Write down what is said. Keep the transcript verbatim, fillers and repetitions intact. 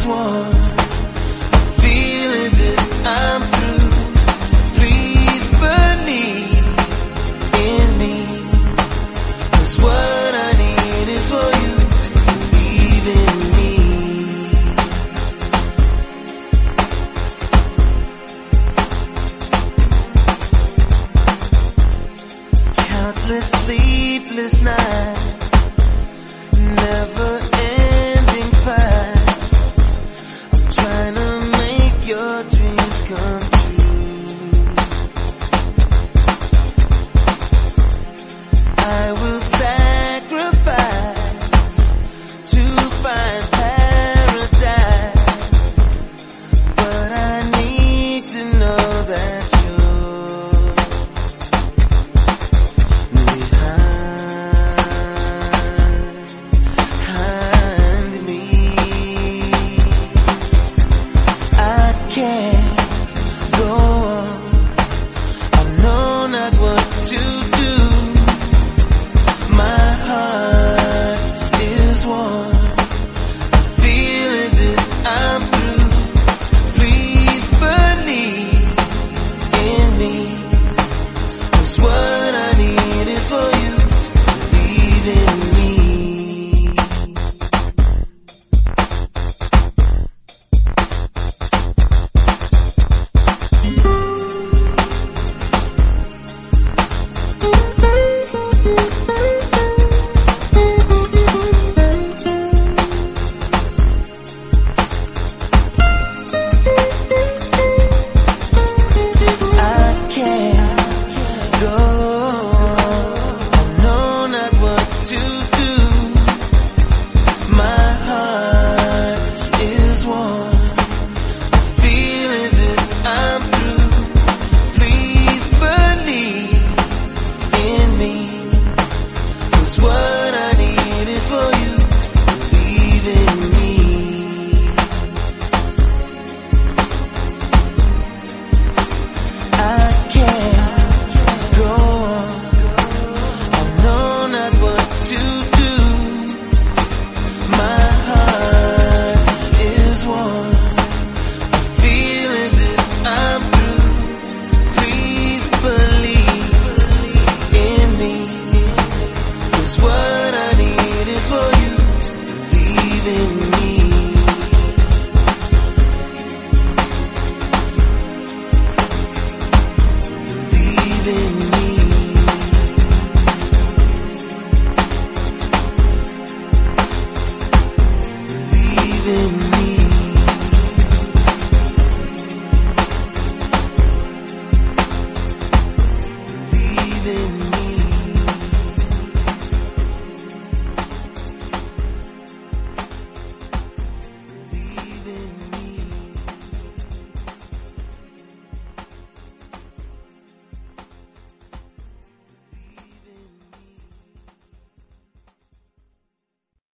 is one. I feel as if I'm through. Please believe in me, 'cause what I need is for you to believe in me. Countless sleepless nights, never ending fights. I'm trying to make your dreams come true. I will sacrifice to find paradise, but I need to know that you're behind me. I can't go on, I know not what to do. My heart is one. I feel as if I'm through. Please believe in me, 'cause what I need is for you to believe in me. I can't go on, I know not what to do. My heart is one. I feel as if I'm through. Please believe in me, 'cause what I need is for you to believe in me. I can't go on, I know not what to do. My heart is one. I feel as if I'm through. Please believe in me, 'cause what I need is for you to believe in me. Believe in me. Believe in me. Believe in me.